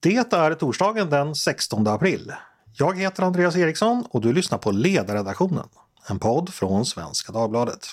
Det är torsdagen den 16 april. Jag heter Andreas Eriksson och du lyssnar på Ledarredaktionen, en podd från Svenska Dagbladet.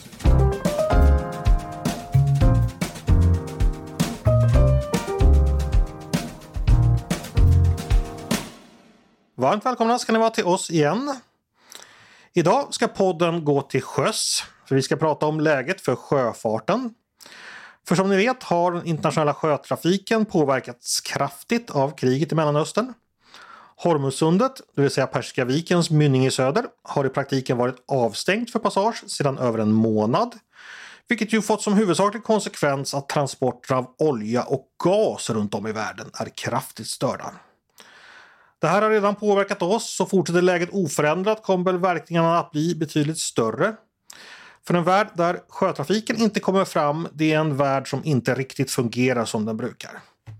Varmt välkomna ska ni vara till oss igen. Idag ska podden gå till sjöss, för vi ska prata om läget för sjöfarten. För som ni vet har den internationella sjötrafiken påverkats kraftigt av kriget i Mellanöstern. Hormuzsundet, det vill säga Persiska vikens mynning i söder, har i praktiken varit avstängt för passage sedan över en månad. Vilket ju fått som huvudsaklig konsekvens att transporter av olja och gas runt om i världen är kraftigt störda. Det här har redan påverkat oss och fortsätter läget oförändrat kommer verkningarna att bli betydligt större. För en värld där sjötrafiken inte kommer fram, det är en värld som inte riktigt fungerar som den brukar.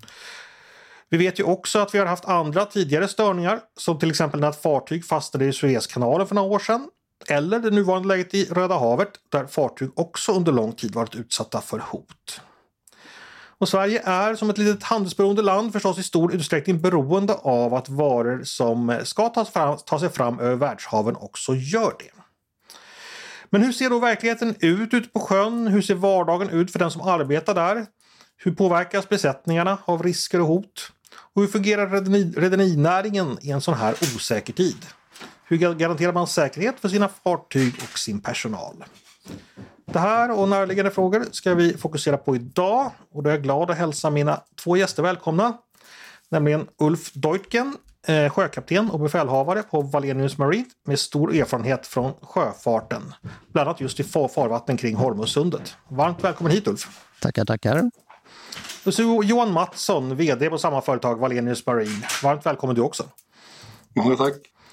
Vi vet ju också att vi har haft andra tidigare störningar, som till exempel när ett fartyg fastnade i Suezkanalen för några år sedan. Eller det nuvarande läget i Röda havet, där fartyg också under lång tid varit utsatta för hot. Och Sverige är som ett litet handelsberoende land förstås i stor utsträckning beroende av att varor som ska ta sig fram över världshaven också gör det. Men hur ser då verkligheten ut ute på sjön? Hur ser vardagen ut för den som arbetar där? Hur påverkas besättningarna av risker och hot? Och hur fungerar rederinäringen i en sån här osäker tid? Hur garanterar man säkerhet för sina fartyg och sin personal? Det här och närliggande frågor ska vi fokusera på idag. Och då är jag glad att hälsa mina två gäster välkomna. Nämligen Ulf Deutgen, sjökapten och befälhavare på Wallenius Marine med stor erfarenhet från sjöfarten. Bland annat just i farvatten kring Hormuzsundet. Varmt välkommen hit Ulf. Tackar. Och så Johan Mattsson, vd på samma företag Wallenius Marine. Varmt välkommen du också. Många tack.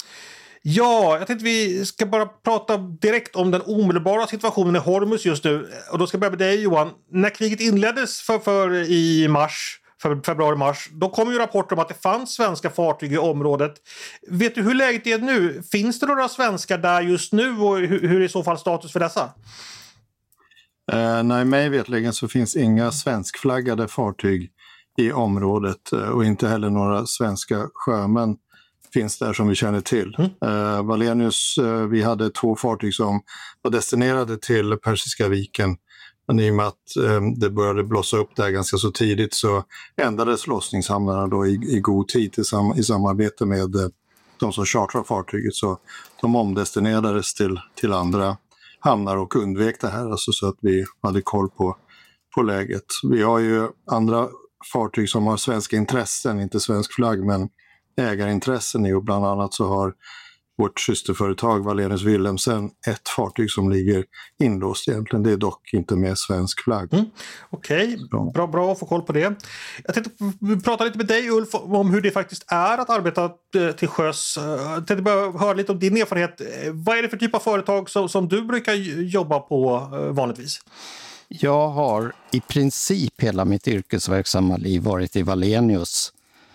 Ja, jag tänkte vi ska bara prata direkt om den omedelbara situationen i Hormuz just nu. Och då ska jag börja med dig Johan. När kriget inleddes i februari-mars, då kom ju rapporter om att det fanns svenska fartyg i området. Vet du hur läget är nu? Finns det några svenskar där just nu och hur är i så fall status för dessa? Nej, mig vetligen så finns inga svenskflaggade fartyg i området och inte heller några svenska sjömän finns där som vi känner till. Wallenius, vi hade 2 fartyg som var destinerade till Persiska viken. Men i och med att det började blossa upp där ganska så tidigt så ändrades lossningshamnarna då i god tid i samarbete med de som chartrar fartyget. Så de omdestinerades till andra hamnar och undvek det här, alltså så att vi hade koll på läget. Vi har ju andra fartyg som har svenska intressen, inte svensk flagg men ägarintressen i, och bland annat så har vårt systerföretag Wallenius Wilhelmsen ett fartyg som ligger inlåst egentligen. Det är dock inte med svensk flagg. Okej. Bra att få koll på det. Jag tänkte prata lite med dig Ulf om hur det faktiskt är att arbeta till sjöss. Jag tänkte bara höra lite om din erfarenhet. Vad är det för typ av företag som du brukar jobba på vanligtvis? Jag har i princip hela mitt yrkesverksamma liv varit i Wallenius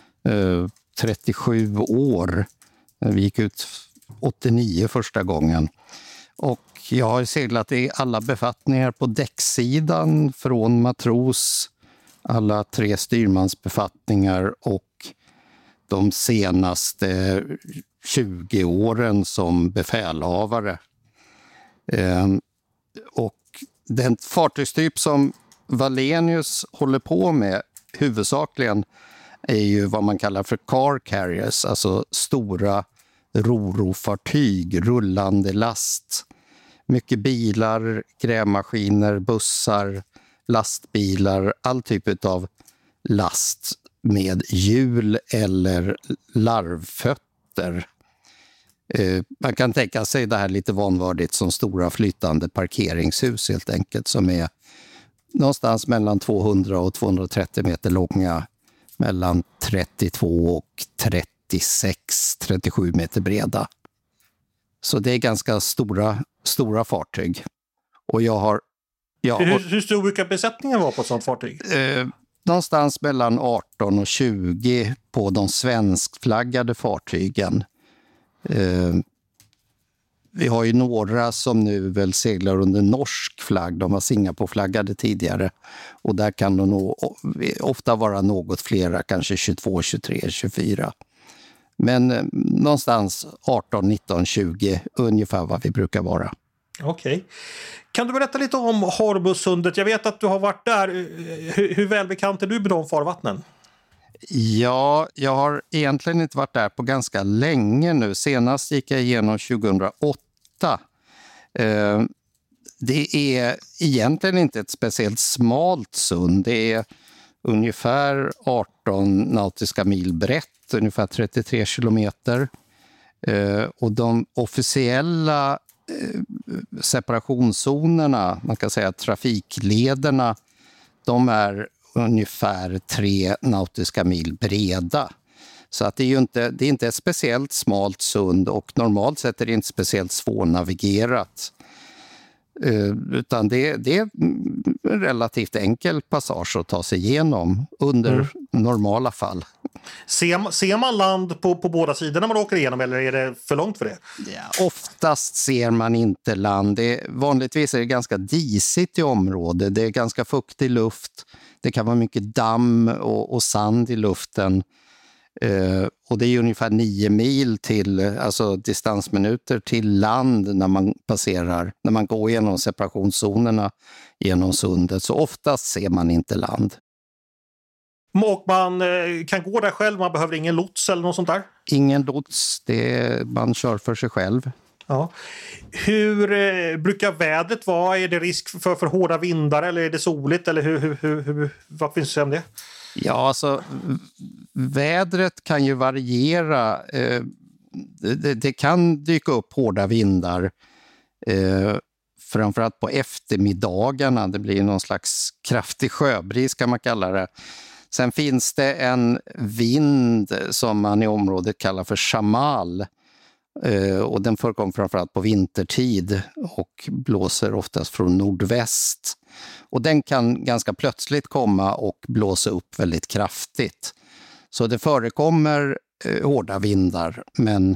37 år. Vi gick ut 89 första gången. Och jag har seglat i alla befattningar på däcksidan från matros, alla 3 styrmansbefattningar och de senaste 20 åren som befälhavare. Och den fartygstyp som Wallenius håller på med huvudsakligen är ju vad man kallar för car carriers, alltså stora rorofartyg, rullande last. Mycket bilar, grävmaskiner, bussar, lastbilar, all typ av last med hjul eller larvfötter. Man kan tänka sig det här lite vanvördigt som stora flytande parkeringshus helt enkelt, som är någonstans mellan 200 och 230 meter långa, mellan 32 och 36-37 meter breda. Så det är ganska stora fartyg. Och Hur stor brukar besättningen vara på ett sådant fartyg? Någonstans mellan 18 och 20 på de svenskflaggade fartygen. vi har ju några som nu väl seglar under norsk flagg. De var Singapore-flaggade tidigare. Och där kan de nog ofta vara något flera, kanske 22, 23, 24. Men någonstans 18, 19, 20, ungefär vad vi brukar vara. Okej. Kan du berätta lite om Hormuzsundet? Jag vet att du har varit där. Hur välbekant är du med de farvattnen? Ja, jag har egentligen inte varit där på ganska länge nu. Senast gick jag igenom 2008. Det är egentligen inte ett speciellt smalt sund. Det är ungefär 18 nautiska mil brett, ungefär 33 kilometer. Och de officiella separationszonerna, man kan säga trafiklederna, de är ungefär 3 nautiska mil breda. Så att det är inte ett speciellt smalt sund och normalt sett är det inte speciellt svårnavigerat. Utan det är en relativt enkel passage att ta sig igenom under normala fall. Ser man land på båda sidorna när man åker igenom eller är det för långt för det? Ja, oftast ser man inte land. Vanligtvis är det ganska disigt i området. Det är ganska fuktig luft. Det kan vara mycket damm och sand i luften. Och det är ungefär 9 mil alltså distansminuter till land när man går igenom separationszonerna genom sundet. Så oftast ser man inte land. Och man kan gå där själv, man behöver ingen lots eller något sånt där? Ingen lots, man kör för sig själv. Ja. Hur brukar vädret vara? Är det risk för hårda vindar eller är det soligt? Eller vad finns det om det? Ja, alltså vädret kan ju variera. Det kan dyka upp hårda vindar. Framförallt på eftermiddagarna. Det blir någon slags kraftig sjöbris kan man kalla det. Sen finns det en vind som man i området kallar för shamal. Och den förekommer framförallt på vintertid och blåser oftast från nordväst. Och den kan ganska plötsligt komma och blåsa upp väldigt kraftigt. Så det förekommer hårda vindar, men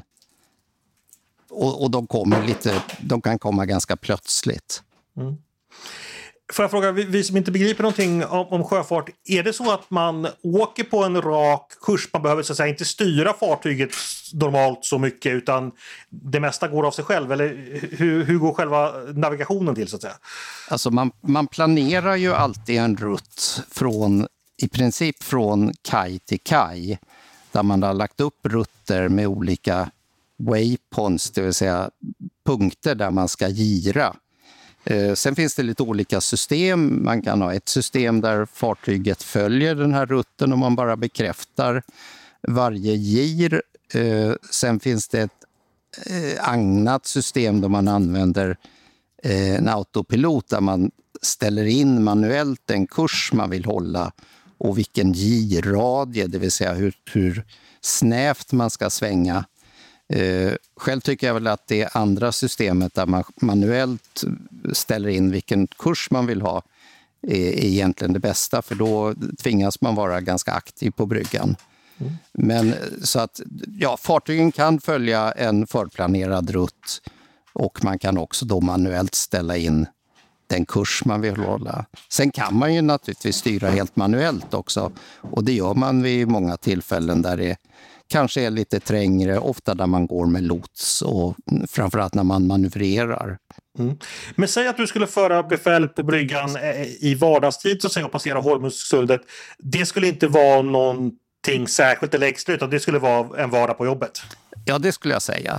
och de kan komma ganska plötsligt. Mm. Får jag fråga, vi som inte begriper någonting om sjöfart, är det så att man åker på en rak kurs, man behöver så att säga inte styra fartyget normalt så mycket utan det mesta går av sig själv, eller hur går själva navigationen till så att säga? Alltså man planerar ju alltid en rutt i princip från kaj till kaj, där man har lagt upp rutter med olika waypoints, det vill säga punkter där man ska gira. Sen finns det lite olika system. Man kan ha ett system där fartyget följer den här rutten och man bara bekräftar varje gir. Sen finns det ett annat system där man använder en autopilot där man ställer in manuellt den kurs man vill hålla och vilken girradie, det vill säga hur snävt man ska svänga. Själv tycker jag väl att det andra systemet där man manuellt ställer in vilken kurs man vill ha är egentligen det bästa, för då tvingas man vara ganska aktiv på bryggan. Men så att fartygen kan följa en förplanerad rutt och man kan också då manuellt ställa in den kurs man vill hålla. Sen kan man ju naturligtvis styra helt manuellt också, och det gör man vid många tillfällen där det kanske är lite trängre, ofta där man går med lots och framförallt när man manövrerar. Mm. Men säg att du skulle föra befäl på bryggan i vardagstid så att säga, och passera Hormuzsundet. Det skulle inte vara någonting särskilt eller extra, utan det skulle vara en vardag på jobbet. Ja, det skulle jag säga.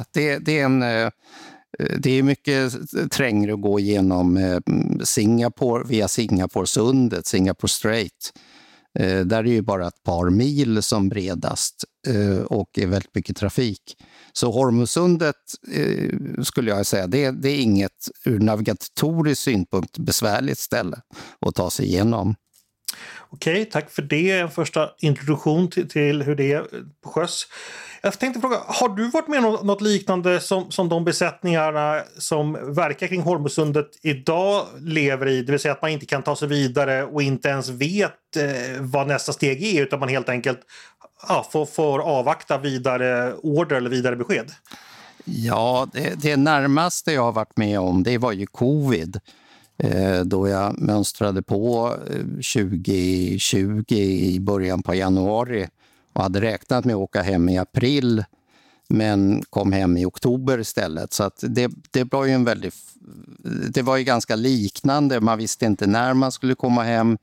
Det är mycket trängre att gå igenom Singapore via Singaporesundet, Singapore Strait. Där är det ju bara ett par mil som bredast och är väldigt mycket trafik. Så Hormuzsundet skulle jag säga, det är inget ur navigatorisk synpunkt besvärligt ställe att ta sig igenom. Okej, tack för det. En första introduktion till hur det är på sjöss. Jag tänkte fråga, har du varit med om något liknande som de besättningarna som verkar kring Hormuzsundet idag lever i? Det vill säga att man inte kan ta sig vidare och inte ens vet vad nästa steg är, utan man helt enkelt får avvakta vidare order eller vidare besked. Ja, det närmaste jag har varit med om, det var ju covid. Då jag mönstrade på 2020 i början på januari och hade räknat med att åka hem i april, men kom hem i oktober istället. Så att det var ju det var ju ganska liknande. Man visste inte när man skulle komma hem.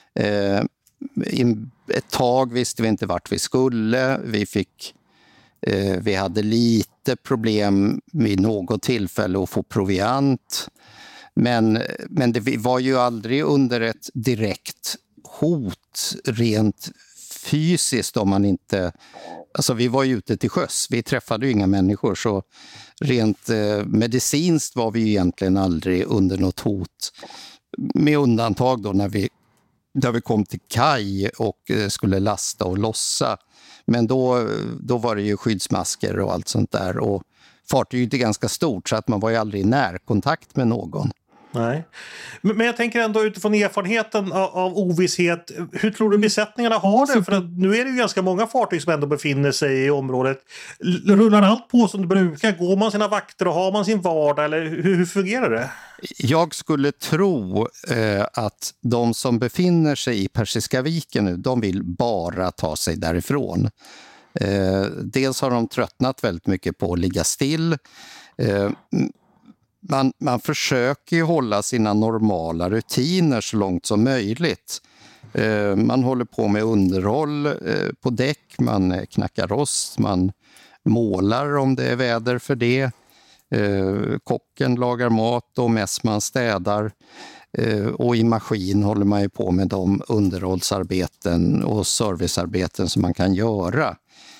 Ett tag visste vi inte vart vi skulle. Vi hade lite problem vid något tillfälle att få proviant. Men det var ju aldrig under ett direkt hot rent fysiskt om man inte... Alltså vi var ju ute till sjöss, vi träffade ju inga människor, så rent medicinskt var vi ju egentligen aldrig under något hot. Med undantag då när vi kom till kaj och skulle lasta och lossa. Men då var det ju skyddsmasker och allt sånt där. Och fartyget är ganska stort så att man var ju aldrig i närkontakt med någon. Nej. Men jag tänker ändå utifrån erfarenheten av ovisshet, hur tror du besättningarna har det? För att nu är det ju ganska många fartyg som ändå befinner sig i området. Rullar allt på som det brukar? Går man sina vakter och har man sin vardag? Eller hur fungerar det? Jag skulle tro att de som befinner sig i Persiska viken nu, de vill bara ta sig därifrån. Dels har de tröttnat väldigt mycket på att ligga still. Man försöker ju hålla sina normala rutiner så långt som möjligt. Man håller på med underhåll på däck, man knackar rost, man målar om det är väder för det. Kocken lagar mat och mässman städar. Och i maskin håller man ju på med de underhållsarbeten och servicearbeten som man kan göra.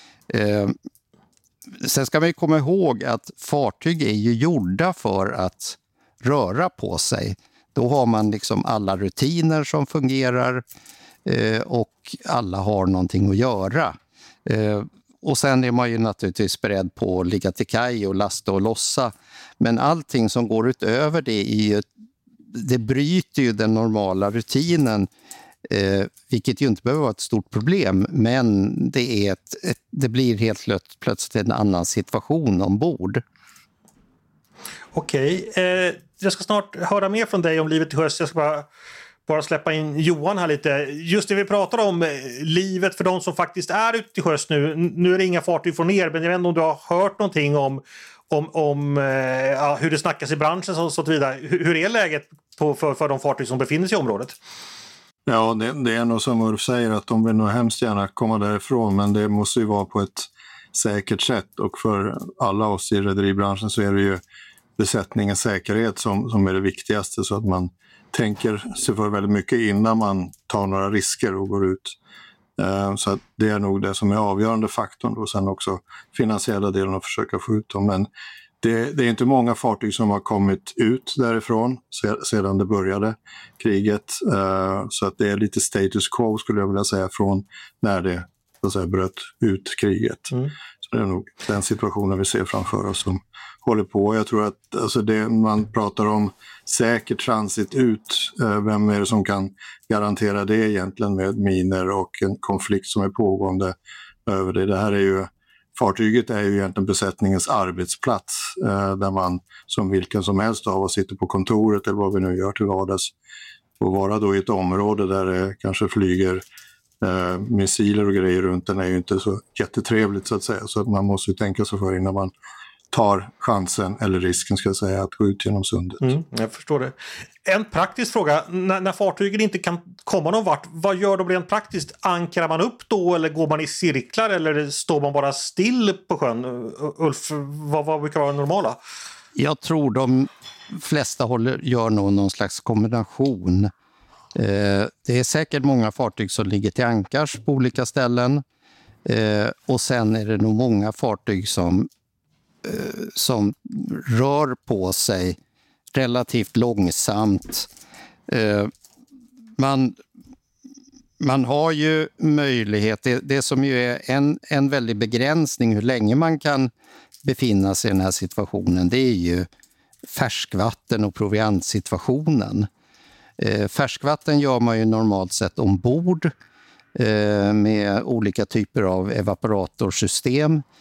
Sen ska man ju komma ihåg att fartyg är ju gjorda för att röra på sig. Då har man liksom alla rutiner som fungerar och alla har någonting att göra. Och sen är man ju naturligtvis beredd på att ligga till kaj och lasta och lossa. Men allting som går utöver det bryter ju den normala rutinen. Vilket ju inte behöver vara ett stort problem, men det blir helt plötsligt en annan situation ombord. Okej, jag ska snart höra mer från dig om livet till sjöss. Jag ska bara släppa in Johan här lite. Just det vi pratar om, livet för de som faktiskt är ute till sjöss nu. Nu är det inga fartyg från er, men jag vet inte om du har hört någonting om hur det snackas i branschen och så vidare. Hur är läget för de fartyg som befinner sig i området? Ja, det är nog som Ulf säger att de vill nog hemskt gärna komma därifrån, men det måste ju vara på ett säkert sätt, och för alla oss i rederibranschen så är det ju besättningens säkerhet som är det viktigaste, så att man tänker sig för väldigt mycket innan man tar några risker och går ut. Så att det är nog det som är avgörande faktorn, och sen också finansiella delen att försöka få ut dem. Men det är inte många fartyg som har kommit ut därifrån sedan det började kriget. Så att det är lite status quo skulle jag vilja säga från när det så att säga, bröt ut kriget. Så det är nog den situationen vi ser framför oss som håller på. Jag tror att alltså man pratar om säker transit ut. Vem är det som kan garantera det egentligen med miner och en konflikt som är pågående över det? Det här är ju fartyget är ju egentligen besättningens arbetsplats där man som vilken som helst av oss sitter på kontoret eller vad vi nu gör till vardags. Och vara då i ett område där det kanske flyger missiler och grejer runt den är ju inte så jättetrevligt så att säga. Så att man måste ju tänka sig för innan man tar chansen eller risken ska jag säga att gå ut genom sundet. Jag förstår det. En praktisk fråga, när fartygen inte kan komma någon vart, vad gör de rent praktiskt? Ankrar man upp då eller går man i cirklar eller står man bara still på sjön? Ulf, vad brukar vara normala? Jag tror de flesta gör nog någon slags kombination. Det är säkert många fartyg som ligger till ankars på olika ställen. Och sen är det nog många fartyg som rör på sig relativt långsamt. Man har ju möjlighet, det som ju är en väldig begränsning hur länge man kan befinna sig i den här situationen, det är ju färskvatten och proviantsituationen. Färskvatten gör man ju normalt sett ombord med olika typer av evaporatorsystem.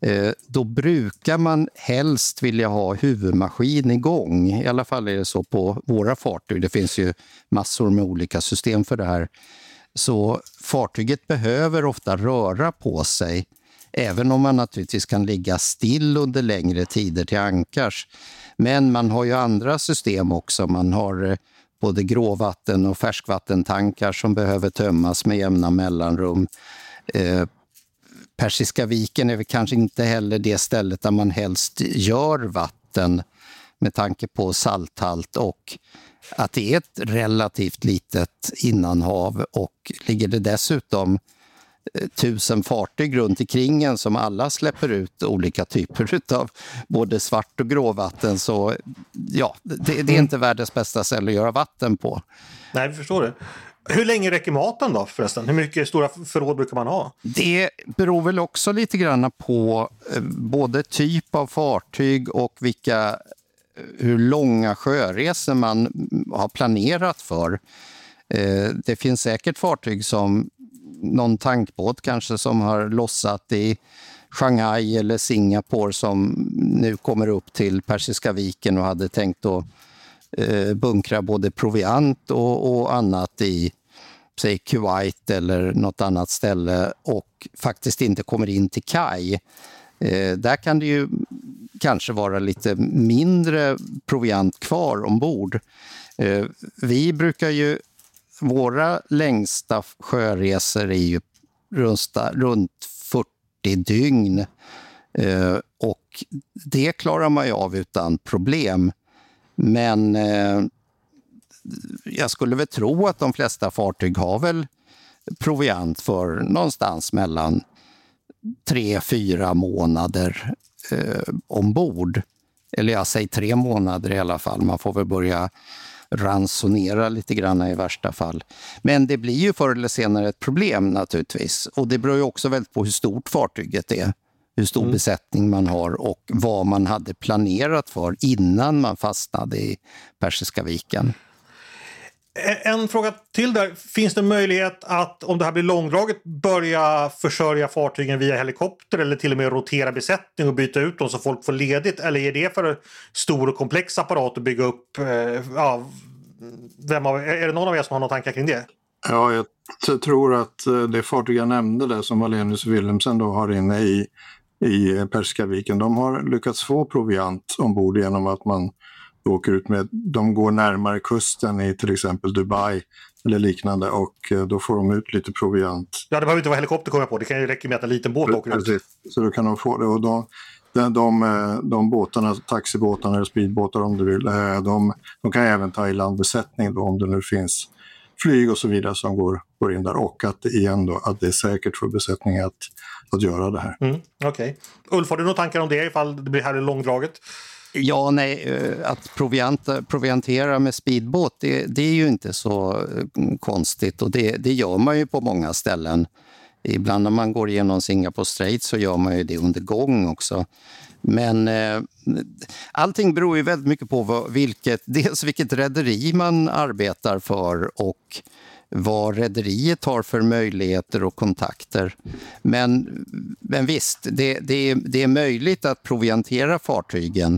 Då brukar man helst vilja ha huvudmaskin igång. I alla fall är det så på våra fartyg. Det finns ju massor med olika system för det här. Så fartyget behöver ofta röra på sig, även om man naturligtvis kan ligga still under längre tider till ankars. Men man har ju andra system också. Man har både gråvatten- och färskvattentankar som behöver tömmas med jämna mellanrum. Persiska viken är väl kanske inte heller det stället där man helst gör vatten med tanke på salthalt och att det är ett relativt litet innanhav, och ligger det dessutom 1000 fartyg runt omkring en som alla släpper ut olika typer av både svart och gråvatten, så ja, det är inte världens bästa ställe att göra vatten på. Nej, vi förstår det. Hur länge räcker maten då förresten? Hur mycket stora förråd brukar man ha? Det beror väl också lite grann på både typ av fartyg och hur långa sjöresor man har planerat för. Det finns säkert fartyg som någon tankbåt kanske som har lossat i Shanghai eller Singapore som nu kommer upp till Persiska viken och hade tänkt att bunkra både proviant och annat i säg Kuwait eller något annat ställe och faktiskt inte kommer in till kaj. Där kan det ju kanske vara lite mindre proviant kvar ombord. Vi brukar ju, våra längsta sjöresor är ju runt 40 dygn och det klarar man ju av utan problem. Men jag skulle väl tro att de flesta fartyg har väl proviant för någonstans mellan 3-4 månader ombord. Eller jag säger 3 månader i alla fall. Man får väl börja ransonera lite grann i värsta fall. Men det blir ju förr eller senare ett problem naturligtvis. Och det beror ju också väldigt på hur stort fartyget är. Hur stor besättning man har och vad man hade planerat för innan man fastnade i Persiska viken. En fråga till där. Finns det möjlighet att, om det här blir långdraget, börja försörja fartygen via helikopter eller till och med rotera besättning och byta ut dem så folk får ledigt? Eller är det för stor och komplex apparat att bygga upp? Är det någon av er som har några tankar kring det? Ja, jag tror att det fartyg jag nämnde där som Wallenius Wilhelmsen då har inne i Persiska viken, de har lyckats få proviant ombord genom att man åker ut med, de går närmare kusten i till exempel Dubai eller liknande och då får de ut lite proviant. Ja, det behöver inte vara helikopter kommer jag på, det kan ju räcka med att en liten båt åker ut. Så då kan de få det och de båtarna, taxibåtarna eller speedbåtar om du vill, de kan även ta i landbesättning då, om det nu finns flyg och så vidare som går in där och att det är säkert för besättningen att göra det här. Okej. Ulf, har du några tankar om det ifall det blir här långdraget? Ja, nej, att proviantera med speedbåt, det är ju inte så konstigt och det gör man ju på många ställen. Ibland när man går igenom Singapore Strait så gör man ju det under gång också. Men allting beror ju väldigt mycket på vilket rederi man arbetar för och vad rederiet har för möjligheter och kontakter. Men visst, det är möjligt att proviantera fartygen.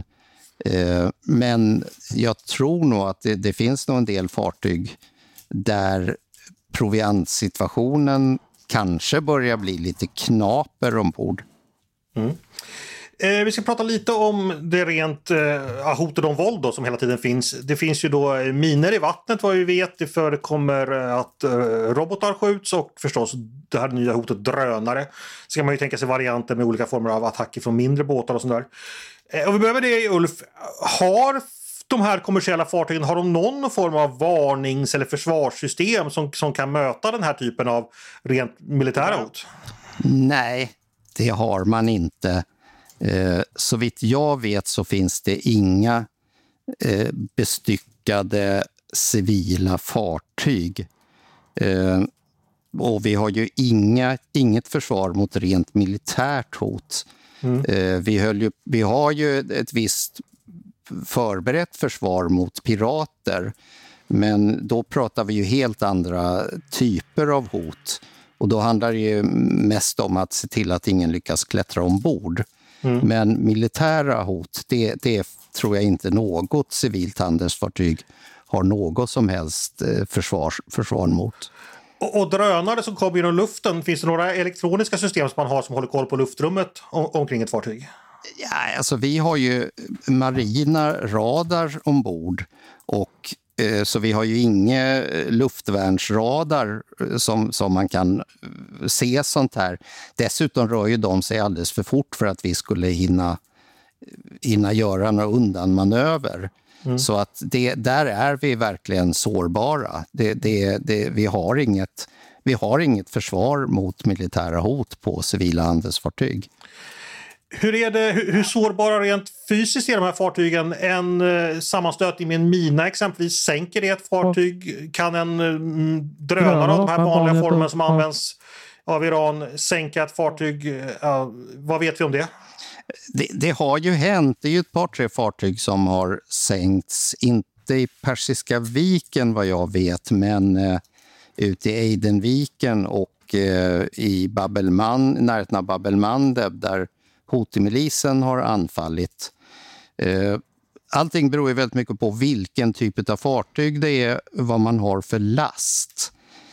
Men jag tror nog att det finns nog en del fartyg där proviantsituationen kanske börjar bli lite knaper ombord. Vi ska prata lite om det rent hotet om våld då, som hela tiden finns. Det finns ju då miner i vattnet vad vi vet. Det förekommer att robotar skjuts och förstås det här nya hotet drönare. Så kan man ju tänka sig varianter med olika former av attacker från mindre båtar och sånt där. Och vi behöver det, Ulf. Har de här kommersiella fartygen, har de någon form av varnings- eller försvarssystem som kan möta den här typen av rent militära hot? Nej, det har man inte. Så vitt jag vet så finns det inga bestyckade civila fartyg. Och vi har ju inget försvar mot rent militärt hot. Vi har ju ett visst förberett försvar mot pirater, men då pratar vi ju helt andra typer av hot. Och då handlar det ju mest om att se till att ingen lyckas klättra ombord. Men militära hot, det tror jag inte något civilt handelsfartyg har något som helst försvar mot. Och drönare som kommer genom luften, finns det några elektroniska system som man har som håller koll på luftrummet omkring ett fartyg? Ja, alltså vi har ju marina radar ombord och så vi har ju inga luftvärnsradar som man kan se sånt här. Dessutom rör ju de sig alldeles för fort för att vi skulle hinna göra några undanmanöver. Så att där är vi verkligen sårbara. Vi har inget försvar mot militära hot på civila handelsfartyg. Hur sårbara rent fysiskt är de här fartygen? En sammanstötning med en mina exempelvis, sänker det ett fartyg? Kan en drönare av de här vanliga formen som används av Iran sänka ett fartyg? Vad vet vi om det? Det har ju hänt. Det är ju ett par, 3 fartyg som har sänkts. Inte i Persiska viken vad jag vet, men ute i Adenviken och i närheten av Bab el-Mandeb där Houthi-milisen har anfallit. Allting beror ju väldigt mycket på vilken typ av fartyg det är, vad man har för last.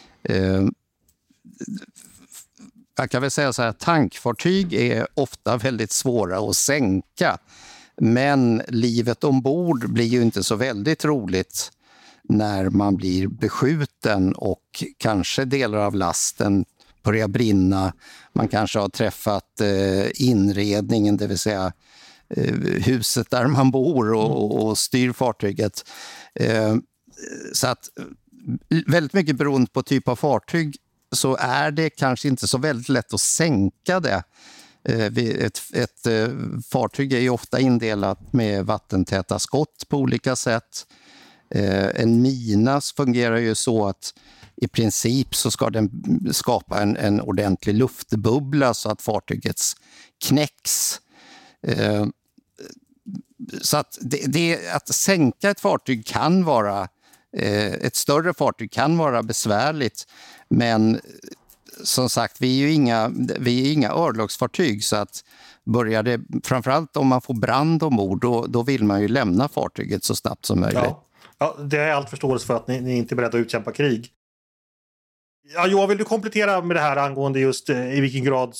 Jag kan väl säga så här, tankfartyg är ofta väldigt svåra att sänka. Men livet ombord blir ju inte så väldigt roligt när man blir beskjuten och kanske delar av lasten börjar brinna. Man kanske har träffat inredningen, det vill säga huset där man bor och styr fartyget. Så att väldigt mycket beroende på typ av fartyg så är det kanske inte så väldigt lätt att sänka det. Ett fartyg är ju ofta indelat med vattentäta skott på olika sätt. En mina fungerar ju så att i princip så ska den skapa en ordentlig luftbubbla så att fartygets knäcks. Så att att sänka ett fartyg kan vara, ett större fartyg kan vara besvärligt, men som sagt, vi är inga örlogsfartyg, så att börjar det, framförallt om man får brand ombord, då vill man ju lämna fartyget så snabbt som möjligt. Ja, det är allt förståelse för att ni inte är beredda att utkämpa krig. Ja, Johan, vill du komplettera med det här angående just i vilken grad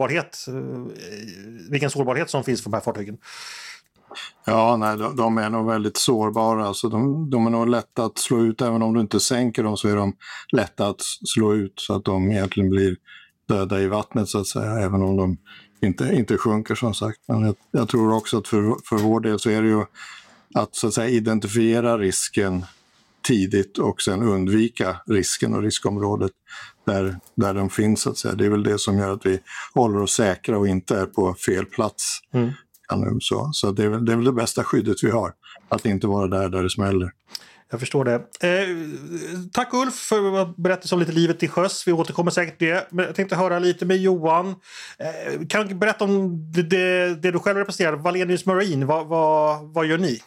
vilken sårbarhet som finns för de här fartygen? Ja, nej, de är nog väldigt sårbara. Alltså de är nog lätta att slå ut. Även om du inte sänker dem så är de lätta att slå ut så att de egentligen blir döda i vattnet så att säga. Även om de inte sjunker som sagt. Men jag tror också att för vår del så är det ju att så att säga identifiera risken tidigt och sen undvika risken och riskområdet där de finns så att säga. Det är väl det som gör att vi håller oss säkra och inte är på fel plats. Så det är väl det bästa skyddet vi har, att inte vara där det smäller. Jag förstår det. Tack Ulf för att berätta om lite livet till sjöss. Vi återkommer säkert till det. Men jag tänkte höra lite med Johan. Kan du berätta om det du själv representerar? Wallenius Marine, vad gör ni?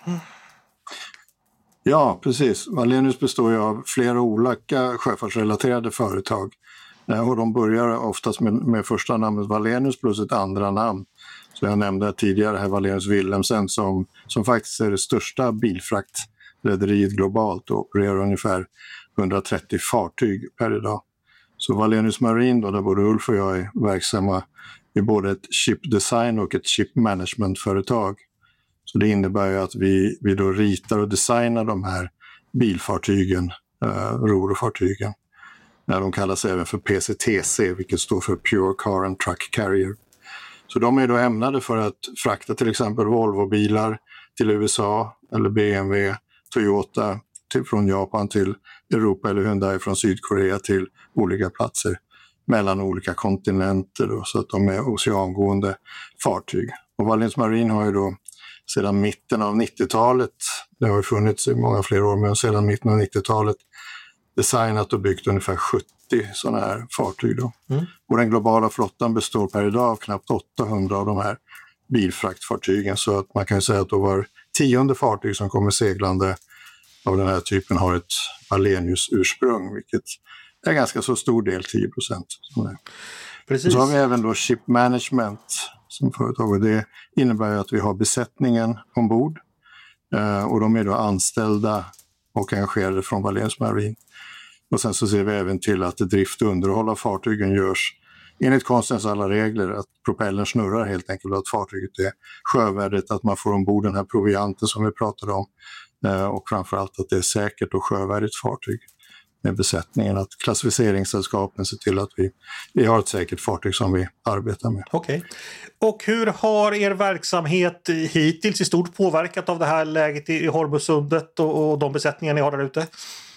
Ja, precis. Wallenius består ju av flera olika sjöfartsrelaterade företag. Och de börjar oftast med första namnet Wallenius plus ett andra namn. Så jag nämnde tidigare här Wallenius Wilhelmsen som faktiskt är det största bilfraktrederiet globalt och opererar ungefär 130 fartyg per idag. Så Wallenius Marine då, där både Ulf och jag är verksamma, är både ett ship design och ett ship management-företag. Så det innebär ju att vi då ritar och designar de här bilfartygen, rorofartygen. De kallas även för PCTC, vilket står för Pure Car and Truck Carrier. Så de är då ämnade för att frakta till exempel Volvo-bilar till USA eller BMW, Toyota från Japan till Europa eller Hyundai från Sydkorea till olika platser mellan olika kontinenter då, så att de är oceangående fartyg. Och Wallenius Marine har ju då sedan mitten av 90-talet, det har ju funnits i många fler år, men sedan mitten av 90-talet designat och byggt ungefär 70 sådana här fartyg då. Och den globala flottan består per idag av knappt 800 av de här bilfraktfartygen, så att man kan säga att då var 10:e fartyg som kommer seglande av den här typen har ett Wallenius ursprung, vilket är ganska så stor del, 10%. Precis. Så har vi även då ship management som företag. Och det innebär att vi har besättningen ombord och de är då anställda och engagerade från Wallenius Marine. Och sen så ser vi även till att drift och underhåll av fartygen görs enligt konstens alla regler, att propellern snurrar helt enkelt, att fartyget är sjövärdigt, att man får ombord den här provianten som vi pratade om och framförallt att det är säkert och sjövärdigt fartyg med besättningen, att klassificeringssällskapen ser till att vi har ett säkert fartyg som vi arbetar med. Okej. Och hur har er verksamhet hittills i stort påverkat av det här läget i Hormuzsundet och de besättningar ni har där ute?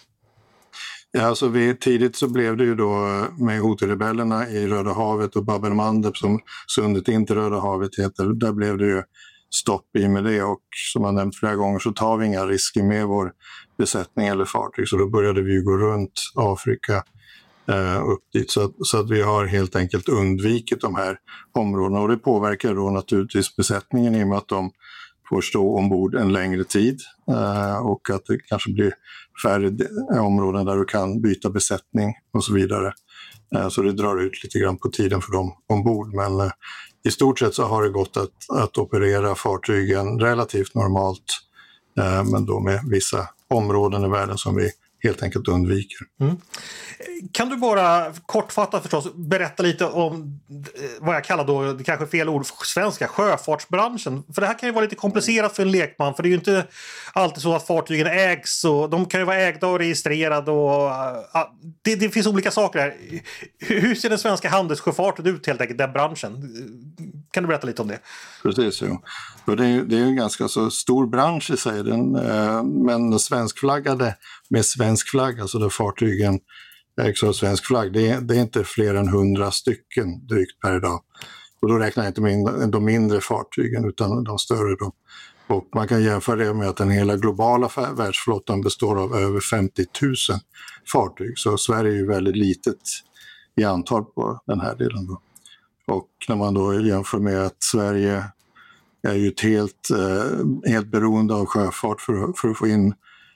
Ja, alltså tidigt så blev det ju då med Houthi-rebellerna i Röda havet och Bab el-Mandeb som sundet in till Röda havet heter. Där blev det ju stopp i med det, och som jag nämnt flera gånger så tar vi inga risker med vår besättning eller fartyg, så då började vi ju gå runt Afrika upp dit, så att vi har helt enkelt undvikit de här områdena, och det påverkar då naturligtvis besättningen i och med att de får stå ombord en längre tid och att det kanske blir färre områden där du kan byta besättning och så vidare. Så det drar ut lite grann på tiden för dem ombord, men i stort sett så har det gått att operera fartygen relativt normalt, men då med vissa områden i världen som vi helt enkelt undviker. Mm. Kan du bara kortfattat förstås berätta lite om vad jag kallar då, det kanske är fel ord, svenska sjöfartsbranschen? För det här kan ju vara lite komplicerat för en lekman, för det är ju inte alltid så att fartygen ägs, och de kan ju vara ägda och registrerade och det finns olika saker här. Hur ser den svenska handelssjöfarten ut helt enkelt, den branschen? Kan du berätta lite om det? Precis, jo. Det är ju en ganska så stor bransch i sig, men svenskflaggade med svensk flagg, alltså där fartygen ägs av svensk flagg, det är inte fler än 100 stycken drygt per dag. Och då räknar jag inte med de mindre fartygen utan de större då. Och man kan jämföra det med att den hela globala världsflottan består av över 50 000 fartyg. Så Sverige är ju väldigt litet i antal på den här delen då. Och när man då jämför med att Sverige är ju helt beroende av sjöfart för att få in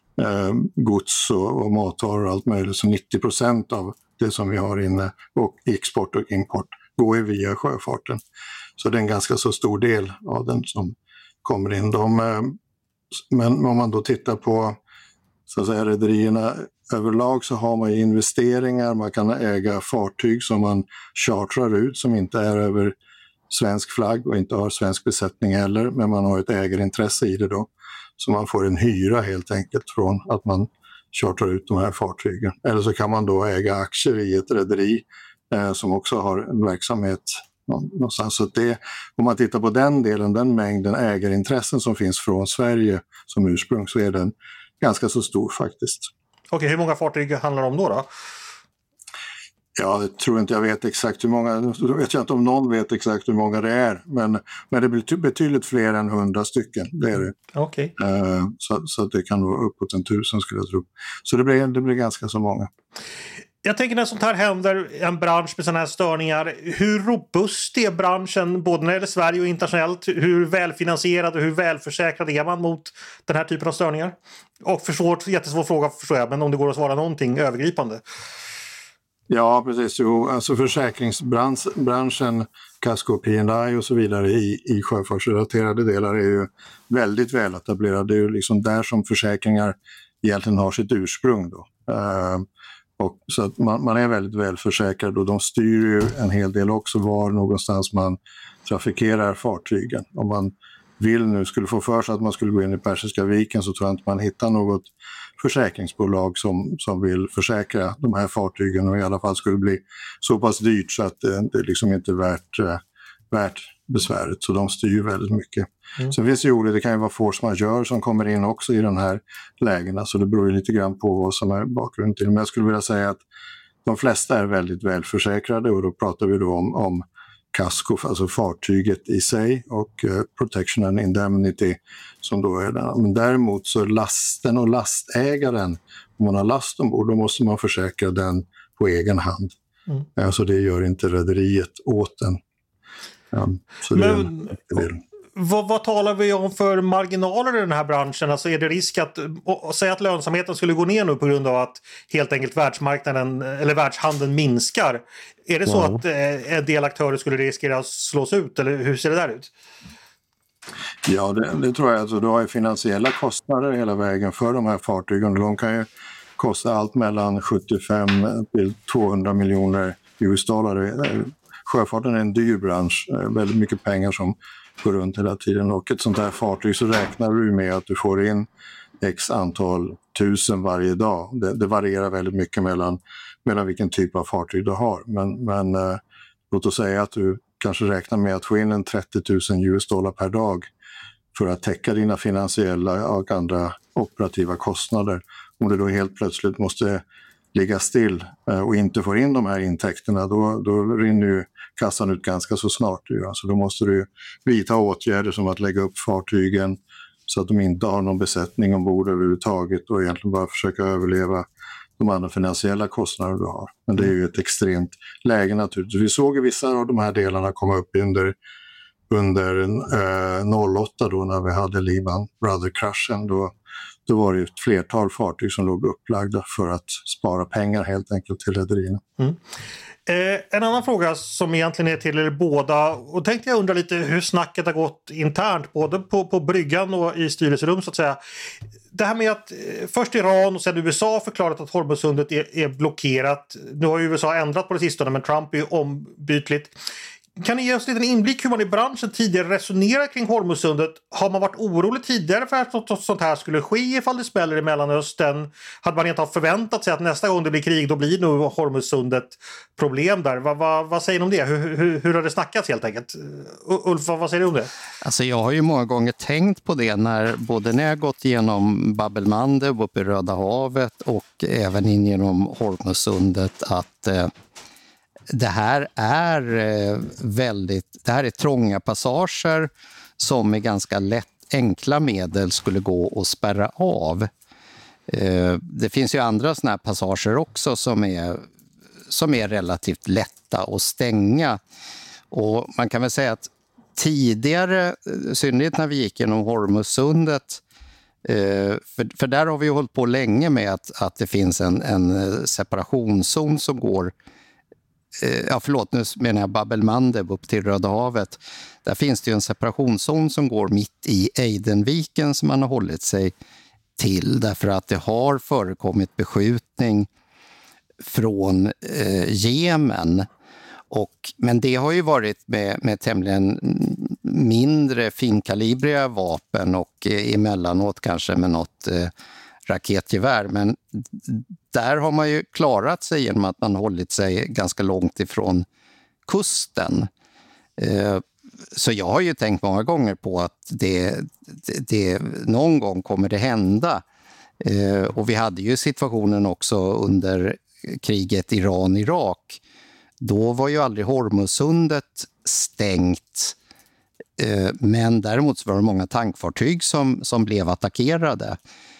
gods och matvaror och allt möjligt, så 90% av det som vi har inne och export och import går ju via sjöfarten. Så det är en ganska så stor del av den som kommer in. Men om man då tittar på så att säga rederierna överlag, så har man ju investeringar, man kan äga fartyg som man chartrar ut som inte är över svensk flagg och inte har svensk besättning heller, men man har ett ägarintresse i det då. Så man får en hyra helt enkelt från att man chartrar ut de här fartygen. Eller så kan man då äga aktier i ett rederi som också har en verksamhet någonstans. Så om man tittar på den delen, den mängden ägarintressen som finns från Sverige som ursprung, så är den ganska så stor faktiskt. Okej, hur många fartyg handlar det om då? Ja, det tror inte jag vet exakt hur många. Jag vet inte om någon vet exakt hur många det är. Men det blir betydligt fler än 100 stycken. Det är det. Okej. Så det kan vara uppåt 1000 skulle jag tro. Så det blir ganska så många. Jag tänker när sånt här händer, en bransch med sådana här störningar, hur robust är branschen både när det gäller Sverige och internationellt? Hur välfinansierad och hur välförsäkrad är man mot den här typen av störningar? Och jättesvår fråga förstår jag, men om det går att svara någonting övergripande. Ja, precis. Jo, alltså försäkringsbranschen, Casco, P&I och så vidare i sjöfartsrelaterade delar är ju väldigt väletablerade. Det är ju liksom där som försäkringar egentligen har sitt ursprung då. Och så att man är väldigt välförsäkrad, och de styr ju en hel del också var någonstans man trafikerar fartygen. Om man skulle få för sig att man skulle gå in i Persiska viken, så tror jag inte man hittar något försäkringsbolag som vill försäkra de här fartygen, och i alla fall skulle bli så pass dyrt så att det liksom inte är värt besväret. Så de styr väldigt mycket. Sen finns det kan ju vara force majeure som kommer in också i den här lägena, så det beror ju lite grann på vad som är bakgrunden till. Men jag skulle vilja säga att de flesta är väldigt välförsäkrade, och då pratar vi då om Casco, alltså fartyget i sig, och Protection and Indemnity som då är den. Men däremot så lasten och lastägaren, om man har last ombord, då måste man försäkra den på egen hand. Så det gör inte rederiet åt den. Så men Vad talar vi om för marginaler i den här branschen? Alltså är det risk att säga att lönsamheten skulle gå ner nu på grund av att helt enkelt världsmarknaden eller världshandeln minskar? Är det så att en del aktörer skulle riskera att slås ut, eller hur ser det där ut? Ja, det tror jag. Alltså, du har ju finansiella kostnader hela vägen för de här fartygen. De kan ju kosta allt mellan 75 till 200 miljoner US-dollar. Sjöfarten är en dyr bransch, väldigt mycket pengar som går runt hela tiden. Och ett sånt här fartyg så räknar du med att du får in x antal tusen varje dag. Det varierar väldigt mycket mellan vilken typ av fartyg du har. Men låt oss säga att du kanske räknar med att få in en 30 000 US-dollar per dag för att täcka dina finansiella och andra operativa kostnader. Om du då helt plötsligt måste ligga still och inte får in de här intäkterna, då rinner ju kassan ut ganska så snart. Alltså då måste du vidta åtgärder som att lägga upp fartygen så att de inte har någon besättning ombord överhuvudtaget och egentligen bara försöka överleva de andra finansiella kostnader du har. Men det är ju ett extremt läge naturligtvis. Vi såg ju vissa av de här delarna komma upp under 08 då när vi hade Lehman Brothers-kraschen. Då var det ett flertal fartyg som låg upplagda för att spara pengar helt enkelt till rederierna. En annan fråga som egentligen är till er båda, och tänkte jag undra lite hur snacket har gått internt både på bryggan och i styrelserum så att säga. Det här med att först Iran och sen USA förklarat att Hormuzsundet är blockerat. Nu har ju USA ändrat på det sistone, men Trump är ju ombytligt. Kan ni ge oss en liten inblick hur man i branschen tidigare resonerar kring Hormuzsundet? Har man varit orolig tidigare för att något sånt här skulle ske ifall det smäller i Mellanöstern? Hade man inte förväntat sig att nästa gång det blir krig då blir nog Hormuzsundet problem där? Vad säger ni om det? Hur har det snackats helt enkelt? Ulf, vad säger du om det? Alltså jag har ju många gånger tänkt på det både när jag gått igenom Bab el-Mandeb uppe i Röda havet och även in genom Hormuzsundet att det här är trånga passager som med ganska enkla medel skulle gå att spärra av. Det finns ju andra såna här passager också som är relativt lätta att stänga. Och man kan väl säga att tidigare, synnerligt när vi gick genom Hormuzsundet, för där har vi ju hållit på länge med att det finns en separationszon som går. Nu menar jag Bab el-Mandeb upp till Röda havet. Där finns det ju en separationszon som går mitt i Adenviken som man har hållit sig till därför att det har förekommit beskjutning från Jemen. Men det har ju varit med tämligen mindre finkalibriga vapen och emellanåt kanske med något raketgevär. Men där har man ju klarat sig genom att man hållit sig ganska långt ifrån kusten. Så jag har ju tänkt många gånger på att det någon gång kommer det hända. Och vi hade ju situationen också under kriget Iran-Irak. Då var ju aldrig Hormuzsundet stängt. Men däremot så var det många tankfartyg som blev attackerade.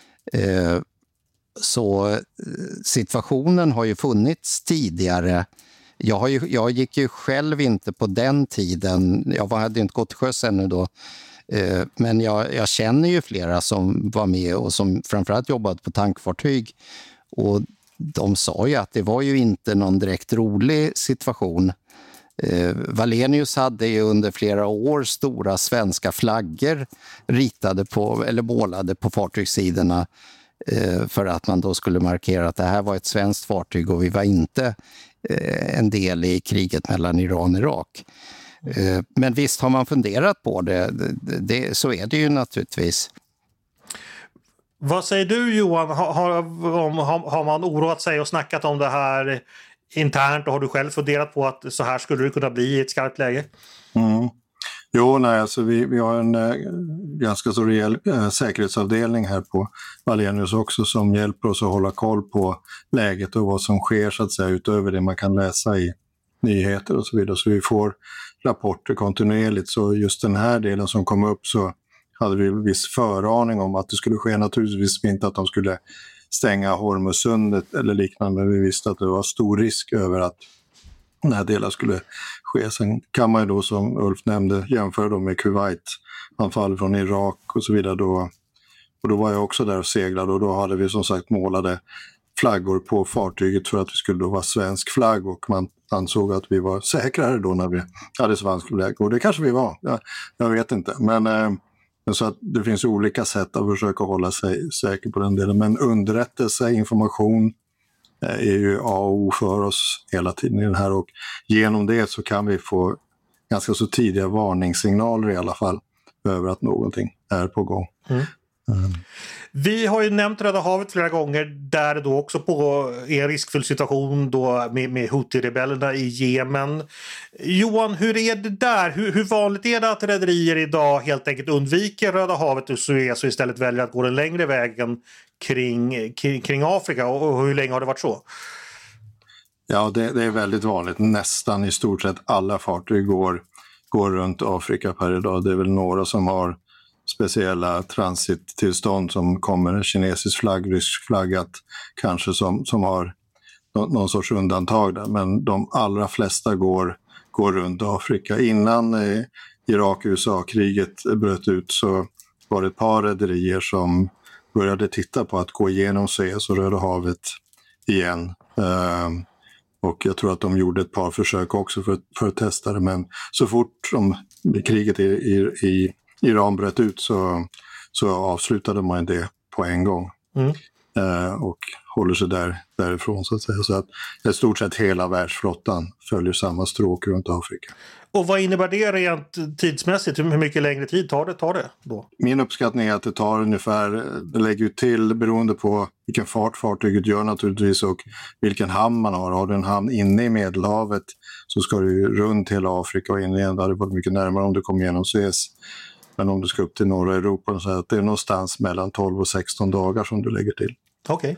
Så situationen har ju funnits tidigare. Jag gick ju själv inte på den tiden. Jag hade inte gått till sjöss ännu då. Men jag känner ju flera som var med och som framförallt jobbade på tankfartyg. Och de sa ju att det var ju inte någon direkt rolig situation. Wallenius hade ju under flera år stora svenska flaggor ritade på eller målade på fartygssidorna för att man då skulle markera att det här var ett svenskt fartyg och vi var inte en del i kriget mellan Iran och Irak. Men visst har man funderat på det, så är det ju naturligtvis. Vad säger du Johan? Har man oroat sig och snackat om det här internt och har du själv funderat på att så här skulle det kunna bli i ett skarpt läge? Alltså vi har en ganska så rejäl säkerhetsavdelning här på Wallenius också som hjälper oss att hålla koll på läget och vad som sker så att säga utöver det man kan läsa i nyheter och så vidare. Så vi får rapporter kontinuerligt. Så just den här delen som kom upp så hade vi en viss föraning om att det skulle ske. Naturligtvis inte att de skulle stänga Hormuzsundet eller liknande, men vi visste att det var stor risk över att den här delen skulle ske. Sen kan man ju då, som Ulf nämnde, jämföra då med Kuwait-anfall från Irak och så vidare. Och då var jag också där och seglade, och då hade vi som sagt målade flaggor på fartyget för att vi skulle då vara svensk flagg, och man ansåg att vi var säkrare då när vi hade svensk flagg. Och det kanske vi var, jag vet inte. Men så att det finns olika sätt att försöka hålla sig säker på den delen. Men underrättelse, information är ju A och O för oss hela tiden i den här, och genom det så kan vi få ganska så tidiga varningssignaler i alla fall över att någonting är på gång. Vi har ju nämnt Röda havet flera gånger, där då också på en riskfull situation då med Houthi-rebellerna i Jemen. Johan, hur är det där? Hur vanligt är det att rederier idag helt enkelt undviker Röda havet och Suez och istället väljer att gå den längre vägen kring Afrika, och hur länge har det varit så? Ja, det är väldigt vanligt. Nästan i stort sett alla fartyg går runt Afrika per idag. Det är väl några som har speciella transittillstånd som kommer kinesisk flagg, rysk flaggat kanske som har någon sorts undantag där. Men de allra flesta går runt Afrika. Innan Irak-USA-kriget bröt ut så var det ett par rederier som började titta på att gå igenom Suez och Röda havet igen. Och jag tror att de gjorde ett par försök också för att testa det. Men så fort kriget i Iran bröt ut så avslutade man det på en gång. Och håller sig därifrån så att säga. Så att i stort sett hela världsflottan följer samma stråk runt Afrika. Och vad innebär det rent tidsmässigt? Hur mycket längre tid tar det då? Min uppskattning är att det tar ungefär, det lägger till beroende på vilken fart fartyget gör naturligtvis och vilken hamn man har. Har du en hamn inne i Medelhavet så ska du runt hela Afrika och in igen. Det hade varit mycket närmare om du kom igenom Suez. Men om du ska upp till norra Europa så att det är någonstans mellan 12 och 16 dagar som du lägger till. Okej.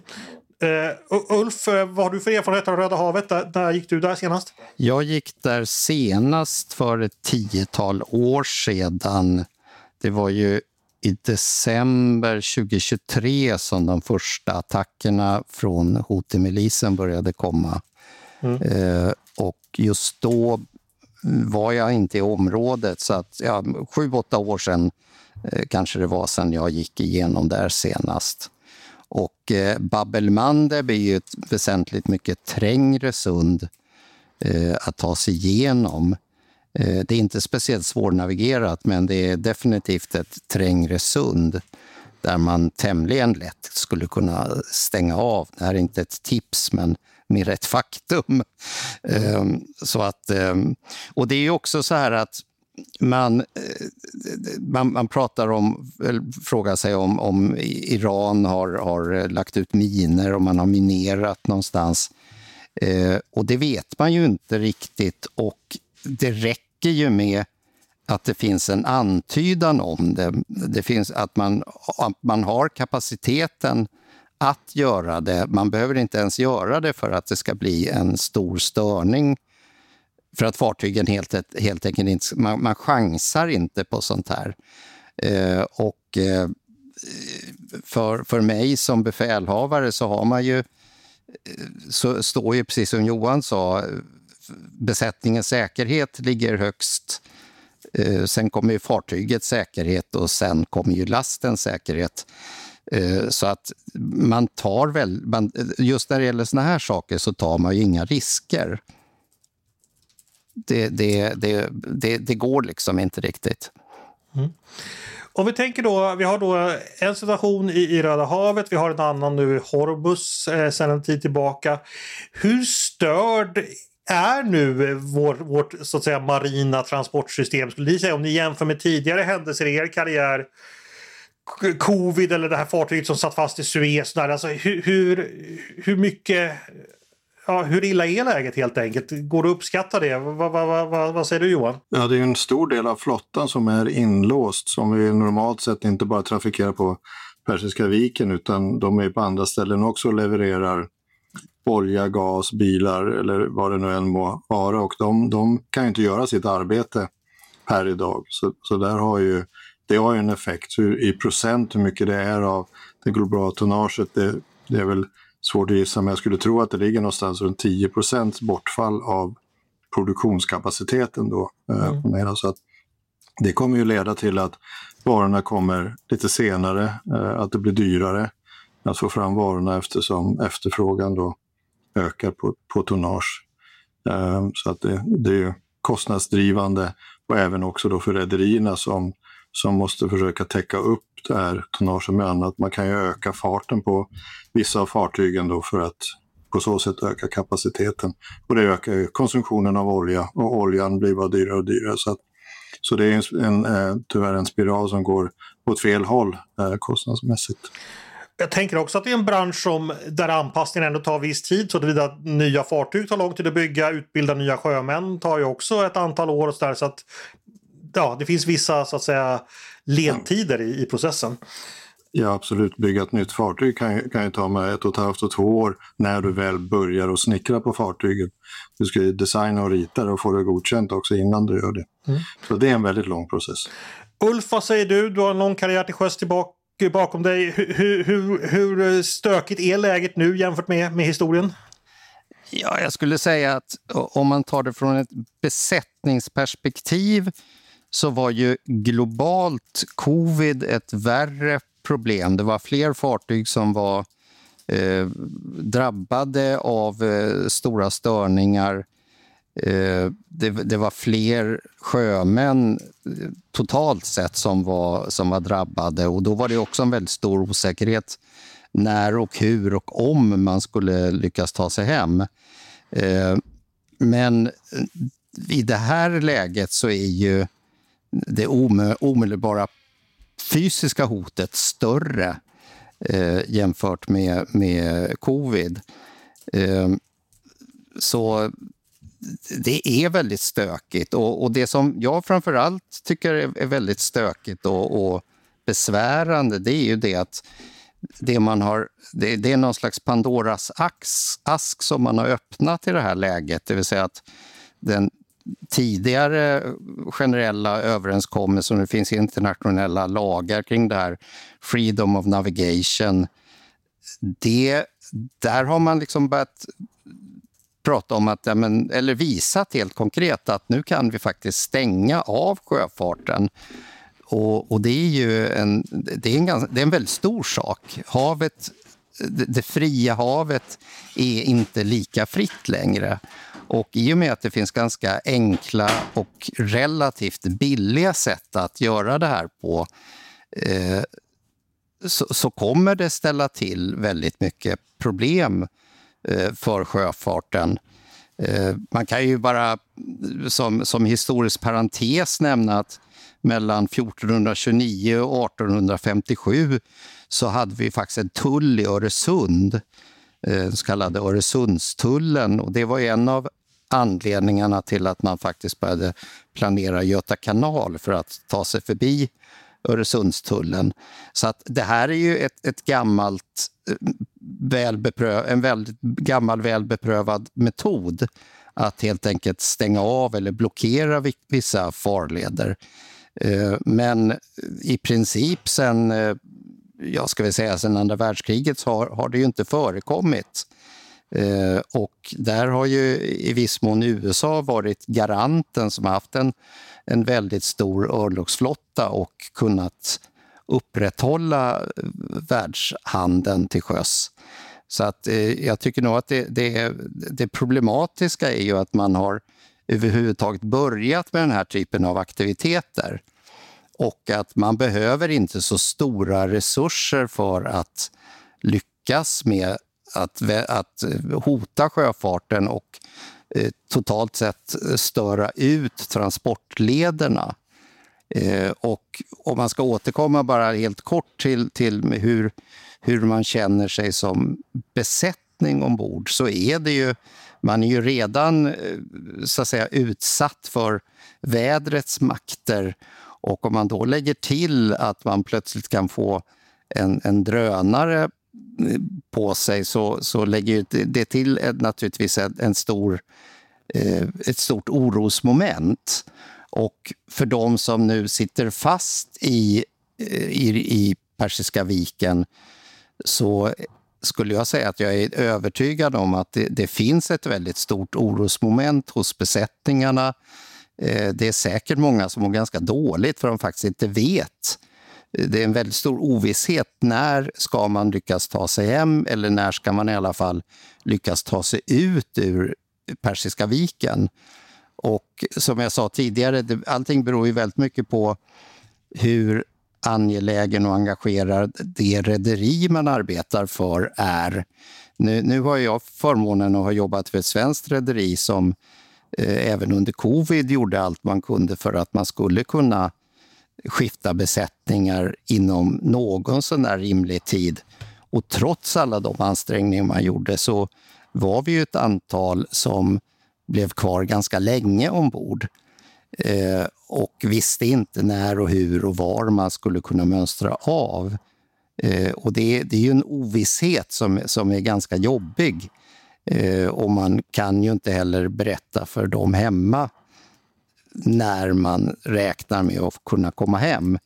Ulf, vad har du för erfarenhet av Röda havet? När gick du där senast? Jag gick där senast för ett 10-tal år sedan. Det var ju i december 2023 som de första attackerna från Houthi-milisen började komma. Och just då var jag inte i området, så att 7-8 år sedan kanske det var sedan jag gick igenom där senast. Och Bab el-Mandeb är ju ett väsentligt mycket trängre sund att ta sig igenom. Det är inte speciellt svårnavigerat, men det är definitivt ett trängre sund där man tämligen lätt skulle kunna stänga av. Det här är inte ett tips, men mer ett faktum. Så att, och det är ju också så här att man pratar om, frågar sig om Iran har lagt ut miner och man har minerat någonstans. Och det vet man ju inte riktigt, och det räcker ju med att det finns en antydan om det. Det finns att man har kapaciteten att göra det. Man behöver inte ens göra det för att det ska bli en stor störning. För att fartygen helt enkelt inte... Man chansar inte på sånt här. Och för mig som befälhavare så har man ju... Så står ju, precis som Johan sa, besättningens säkerhet ligger högst. Sen kommer ju fartygets säkerhet och sen kommer ju lastens säkerhet. Så att man tar just när det gäller såna här saker så tar man ju inga risker. Det går liksom inte riktigt. Om vi tänker då, vi har då en situation i Röda havet, vi har en annan nu i Hormuz sedan en tid tillbaka. Hur störd är nu vårt så att säga marina transportsystem? Skulle ni säga, om ni jämför med tidigare händelser i er karriär, covid eller det här fartyget som satt fast i Suez där, alltså hur mycket, hur illa är läget helt enkelt? Går det att uppskatta det? Vad säger du, Johan? Ja, det är en stor del av flottan som är inlåst, som vi normalt sett inte bara trafikerar på Persiska viken, utan de är på andra ställen också och levererar olja, gas, bilar eller vad det nu än må vara, och de kan ju inte göra sitt arbete här idag. Så där har ju en effekt. I procent hur mycket det är av det globala tonnaget, det är väl svårt att gissa, men jag skulle tro att det ligger någonstans runt 10% bortfall av produktionskapaciteten då. Så att det kommer ju leda till att varorna kommer lite senare, att det blir dyrare att få fram varorna eftersom efterfrågan då ökar på tonnage. Så att det är ju kostnadsdrivande, och även också då för rederierna som måste försöka täcka upp det här tonnaget med annat. Man kan ju öka farten på vissa av fartygen då för att på så sätt öka kapaciteten. Och det ökar ju konsumtionen av olja, och oljan blir bara dyrare och dyrare. Så det är tyvärr en spiral som går åt fel håll kostnadsmässigt. Jag tänker också att det är en bransch där anpassningen ändå tar viss tid, så att nya fartyg tar lång tid att bygga, utbilda nya sjömän tar ju också ett antal år och så att det finns vissa så att säga ledtider i processen. Ja, absolut. Bygga ett nytt fartyg kan ju ta med 1,5 och 2 år när du väl börjar att snickra på fartyget. Du ska ju designa och rita och få det godkänt också innan du gör det. Så det är en väldigt lång process. Ulf, vad säger du? Du har en lång karriär till sjöss bakom dig. Hur stökigt är läget nu jämfört med historien? Ja, jag skulle säga att om man tar det från ett besättningsperspektiv så var ju globalt covid ett värre problem. Det var fler fartyg som var drabbade av stora störningar. Det var fler sjömän totalt sett som var drabbade, och då var det också en väldigt stor osäkerhet när och hur och om man skulle lyckas ta sig hem. Men i det här läget så är ju det omedelbara fysiska hotet större jämfört med covid. Så det är väldigt stökigt, och det som jag framförallt tycker är väldigt stökigt och besvärande, det är ju det att det är någon slags Pandoras ask som man har öppnat i det här läget, det vill säga att den tidigare generella överenskommelsen, det finns internationella lagar kring det här, freedom of navigation, där har man liksom börjat prata om att, eller visat helt konkret att nu kan vi faktiskt stänga av sjöfarten. Och det är ju en väldigt stor sak. Det fria havet är inte lika fritt längre. Och i och med att det finns ganska enkla och relativt billiga sätt att göra det här på, så kommer det ställa till väldigt mycket problem för sjöfarten. Man kan ju bara som historisk parentes nämna att mellan 1429 och 1857 så hade vi faktiskt en tull i Öresund, så kallade Öresundstullen, och det var en av anledningarna till att man faktiskt började planera Göta kanal för att ta sig förbi Öresundstullen. Så att det här är ju ett gammalt en väldigt gammal välbeprövad metod att helt enkelt stänga av eller blockera vissa farleder. Men i princip sen andra världskriget har det ju inte förekommit. Och där har ju i viss mån USA varit garanten, som har haft en väldigt stor örlogsflotta och kunnat upprätthålla världshandeln till sjöss. Så att jag tycker nog att det problematiska är ju att man har överhuvudtaget börjat med den här typen av aktiviteter, och att man behöver inte så stora resurser för att lyckas med att hota sjöfarten och totalt sett störa ut transportlederna. Och om man ska återkomma bara helt kort till hur man känner sig som besättning ombord, så är det ju, man är ju redan så att säga utsatt för vädrets makter, och om man då lägger till att man plötsligt kan få en drönare på sig, så lägger det till naturligtvis ett stort orosmoment. Och för de som nu sitter fast i Persiska viken, så skulle jag säga att jag är övertygad om att det finns ett väldigt stort orosmoment hos besättningarna. Det är säkert många som mår ganska dåligt för de faktiskt inte vet. Det är en väldigt stor ovisshet. När ska man lyckas ta sig hem, eller när ska man i alla fall lyckas ta sig ut ur Persiska viken? Och som jag sa tidigare, allting beror ju väldigt mycket på hur angelägen och engagerad det rederi man arbetar för är. Nu har jag förmånen att ha jobbat för ett svenskt rederi som även under covid gjorde allt man kunde för att man skulle kunna skifta besättningar inom någon sån där rimlig tid. Och trots alla de ansträngningar man gjorde så var vi ju ett antal som blev kvar ganska länge ombord. Och visste inte när och hur och var man skulle kunna mönstra av. Och det är ju en ovisshet som är ganska jobbig. Och man kan ju inte heller berätta för dem hemma när man räknar med att kunna komma hem.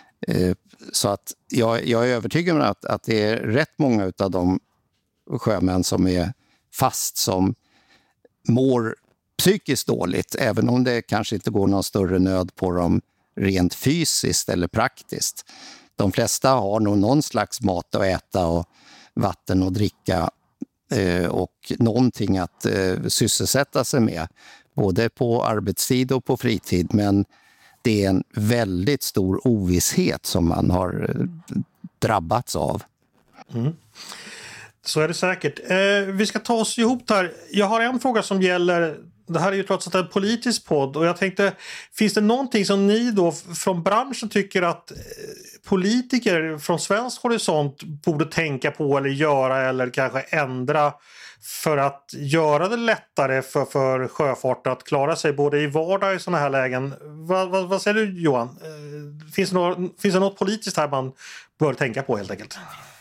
Så att jag är övertygad om att det är rätt många av de sjömän som är fast som mår psykiskt dåligt, även om det kanske inte går någon större nöd på dem rent fysiskt eller praktiskt. De flesta har nog någon slags mat att äta och vatten att dricka och någonting att sysselsätta sig med, både på arbetstid och på fritid, men det är en väldigt stor ovisshet som man har drabbats av. Mm. Så är det säkert. Vi ska ta oss ihop här. Jag har en fråga som gäller, det här är ju trots allt en politisk podd, och jag tänkte, finns det någonting som ni då från branschen tycker att politiker från svensk horisont borde tänka på eller göra, eller kanske ändra för att göra det lättare för sjöfarten att klara sig både i vardag i sådana här lägen? Vad säger du, Johan? Finns det något politiskt här man bör tänka på helt enkelt?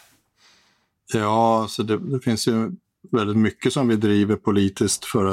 Ja, så det finns ju väldigt mycket som vi driver politiskt för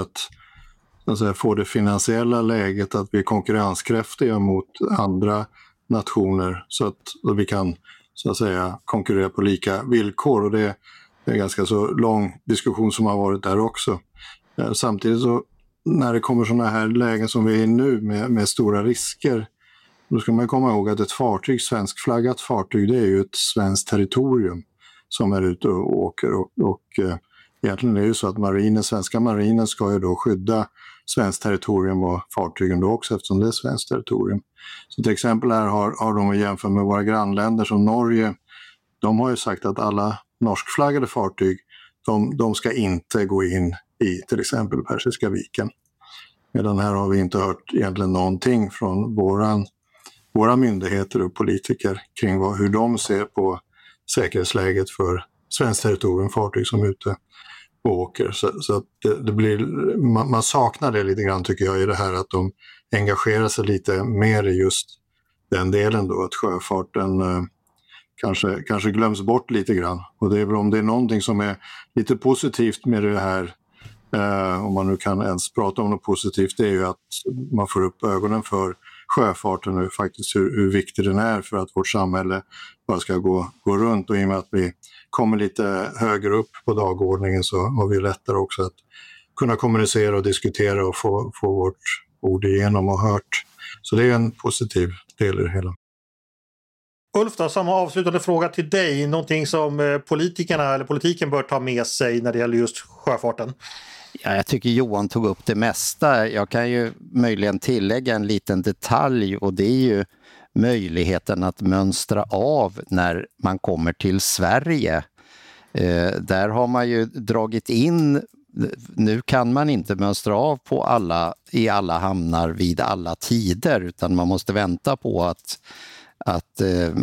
att säga, få det finansiella läget att vi är konkurrenskraftiga mot andra nationer så att vi kan så att säga konkurrera på lika villkor, och det är en ganska så lång diskussion som har varit där också. Samtidigt så när det kommer sådana här lägen som vi är i nu med stora risker, då ska man komma ihåg att ett fartyg, svenskflaggat fartyg, det är ju ett svenskt territorium som är ute och åker och egentligen är det ju så att svenska marinen ska ju då skydda svenskt territorium och fartygen då också, eftersom det är svenskt territorium. Så till exempel här har de att jämföra med våra grannländer som Norge. De har ju sagt att alla norskflaggade fartyg, de ska inte gå in i till exempel Persiska viken. Medan här har vi inte hört egentligen någonting från våra myndigheter och politiker kring hur de ser på säkerhetsläget för svenskt territorium, fartyg som är ute och åker. Så att det blir, man saknar det lite grann tycker jag i det här, att de engagerar sig lite mer i just den delen då, att sjöfarten kanske glöms bort lite grann. Och det är väl, om det är någonting som är lite positivt med det här, om man nu kan ens prata om något positivt, det är ju att man får upp ögonen för sjöfarten nu faktiskt, hur viktig den är för att vårt samhälle bara ska gå runt, och i och med att vi kommer lite högre upp på dagordningen så har vi lättare också att kunna kommunicera och diskutera och få vårt ord igenom och hört. Så det är en positiv del i det hela. Ulf då, samma avslutande fråga till dig. Någonting som politiken bör ta med sig när det gäller just sjöfarten? Ja, jag tycker Johan tog upp det mesta. Jag kan ju möjligen tillägga en liten detalj, och det är ju möjligheten att mönstra av när man kommer till Sverige. Där har man ju dragit in, nu kan man inte mönstra av i alla hamnar vid alla tider, utan man måste vänta på att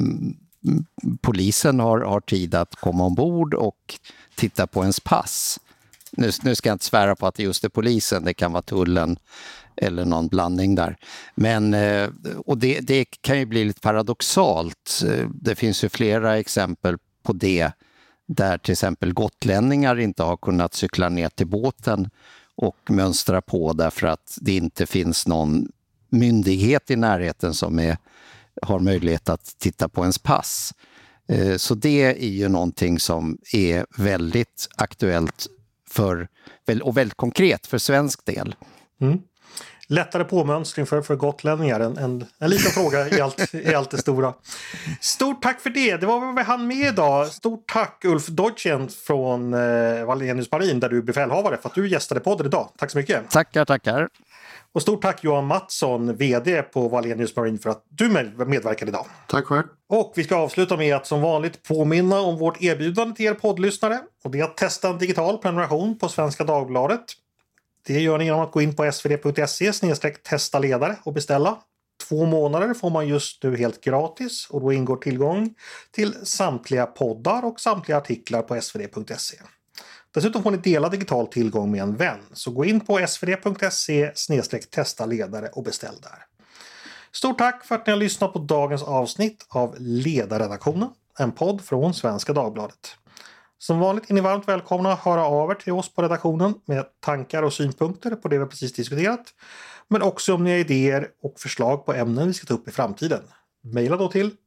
polisen har tid att komma ombord och titta på ens pass. Nu ska jag inte svära på att det just är polisen, det kan vara tullen eller någon blandning där. Men, och det kan ju bli lite paradoxalt. Det finns ju flera exempel på det, där till exempel gotlänningar inte har kunnat cykla ner till båten och mönstra på därför att det inte finns någon myndighet i närheten som har möjlighet att titta på ens pass. Så det är ju någonting som är väldigt aktuellt och väldigt konkret för svensk del. Mm. Lättare påmönstring för gotlänningar. En liten fråga i allt det stora. Stort tack för det. Det var vad vi hann med idag. Stort tack Ulf Deutschen från Wallenius Marin där du är befälhavare för att du gästade podden idag. Tack så mycket. Tackar. Och stort tack Johan Mattsson, vd på Wallenius Marine för att du medverkade idag. Tack själv. Och vi ska avsluta med att som vanligt påminna om vårt erbjudande till er poddlyssare. Och det är att testa en digital prenumeration på Svenska Dagbladet. Det gör ni genom att gå in på svd.se/testa ledare och beställa. 2 månader får man just nu helt gratis och då ingår tillgång till samtliga poddar och samtliga artiklar på svd.se. Dessutom får ni dela digital tillgång med en vän, så gå in på svd.se/testa ledare och beställ där. Stort tack för att ni har lyssnat på dagens avsnitt av Ledarredaktionen, en podd från Svenska Dagbladet. Som vanligt är ni varmt välkomna att höra av er till oss på redaktionen med tankar och synpunkter på det vi precis diskuterat. Men också om ni har idéer och förslag på ämnen vi ska ta upp i framtiden. Maila då till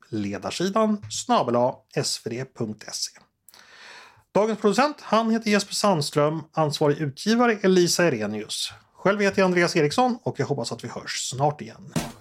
ledarsidan@svd.se. Dagens producent, han heter Jesper Sandström, ansvarig utgivare Elisa Irenius. Själv heter jag Andreas Eriksson och jag hoppas att vi hörs snart igen.